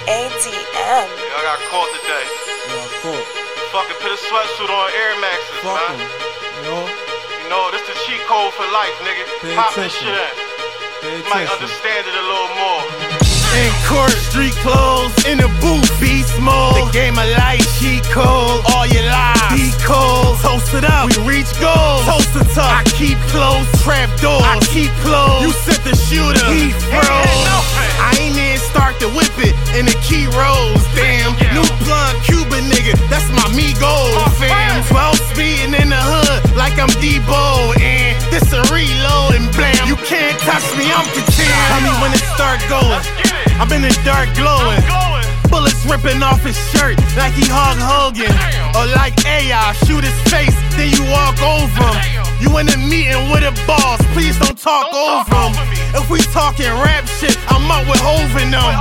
ADM. I got caught today. Fucking put a sweatsuit on Air Maxes, man. You know, this the cheat code for life, nigga. Pop this shit in. Might understand it a little more. In court, street clothes, in the booth, beast mode. The game of life, cheat code, all your lives. Be cold, toast it up, we reach goals. Toast it up, I keep close, trap doors. I keep close, you set the shooter, he froze. I ain't even start to whip it, and the key rolls. Damn, new blood, Cuban nigga, that's my Migos, fam. 12 speeding in the hood, like I'm Debo. And this a reload, and blam, you can't touch me, I'm content. Tell me when it start going. I'm in the dark glowing. Bullets ripping off his shirt like he Hulk Hogan. Or like AI, shoot his face, then you walk over him. You in a meeting with a boss, please don't talk over him. If we talking rap shit, I'm up with Hov in them.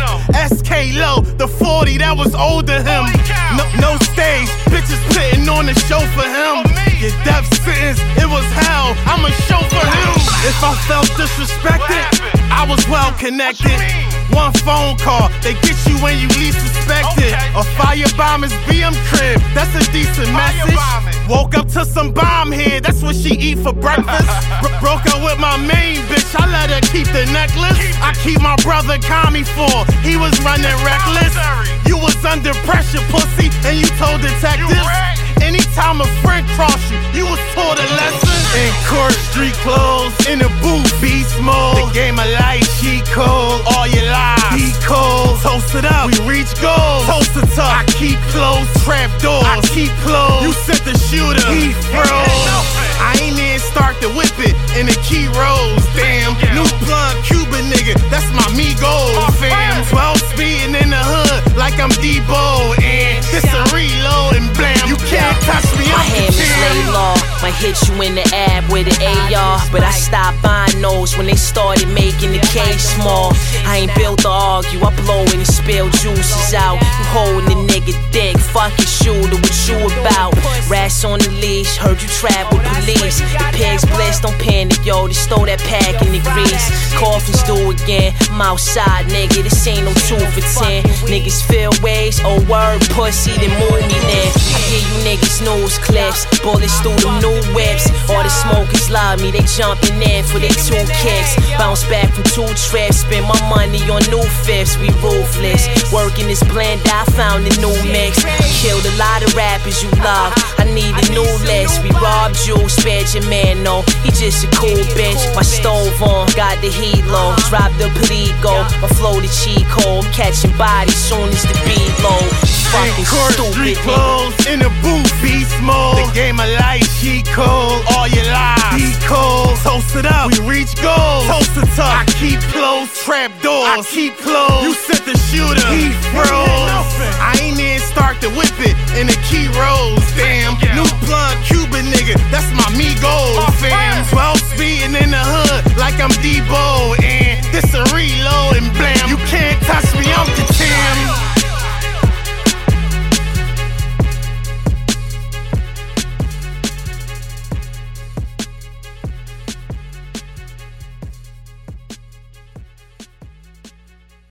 SK Low, the 40 that was older him. No stage, bitches putting on the show for him. Your death sentence, it was hell, I'ma show for him. If I felt disrespected, I was well connected. One phone call, they get you when you least suspect it. A firebomb is BM crib, that's a decent message. Woke up to some bomb here, that's what she eat for breakfast. Broke up with my main bitch, I let her keep the necklace. I keep my brother Kami for, he was running reckless. You was under pressure, pussy, and you told detectives. Anytime a friend cross you, you was taught a lesson. In court, street clothes, in the booth, beast mode. The game of life, cheat code, all your lives. Be cold, toast it up, we reach goals. Toast it up, I keep close, trap doors. I keep close, you set the shooter, he froze. I ain't even start to whip it, and the key rolls. Damn, new blood, Cuban nigga, that's my Migos, fam. 12 speeding in the hood, like I'm Debo. And this a reload, and blam, you can't touch me, my hand is laid low. Might hit you in the ab with an AR, but I stopped buying those when they started making the case small. I ain't built to argue, I blow it and spill juices out. You holding the nigga dick, fuck your shooter, what you about? Rats on the leash, heard you trap with police. The pigs bliss, don't panic, yo, just throw that pack in the grease. Coffins do again, I'm outside, nigga, this ain't no 2 for 10. Niggas feel ways, oh word, pussy, then move me then. I hear you niggas news clips, bullets through them new whips. All the smokers love me, they jumping in for their 2 kicks. Bounce back from 2 trips, spend my money on new fifths, we ruthless. Working this blend, I found a new mix. Killed a lot of rappers you love, I need a new list. We robbed you, spared your man, no, he just a cool bitch. My stove on, got the heat low, drop the Perigo, my flow the cheat code. I'm catching bodies soon as the beat low. Fucking stupid street clothes, in the booth, beast mode. The game of life, cheat code, all your lives. Be cold, toast it up, we reach goals. Toast it up, I keep close, trap doors. I keep close, you set the shooter, he froze. I ain't even start to whip it, and the key rolls. Damn, new blood, Cuban